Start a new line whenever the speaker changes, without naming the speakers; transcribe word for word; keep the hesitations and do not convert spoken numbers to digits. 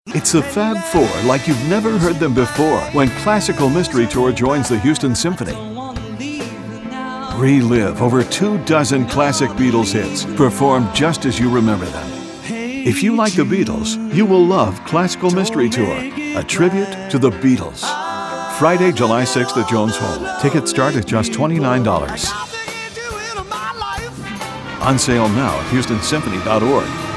It's the Fab Four like you've never heard them before when Classical Mystery Tour joins the Houston Symphony. Relive over two dozen classic Beatles hits, performed just as you remember them. If you like the Beatles, you will love Classical Mystery Tour, a tribute to the Beatles. Friday, July sixth at Jones Hall. Tickets start at just twenty-nine dollars. On sale now at houston symphony dot org.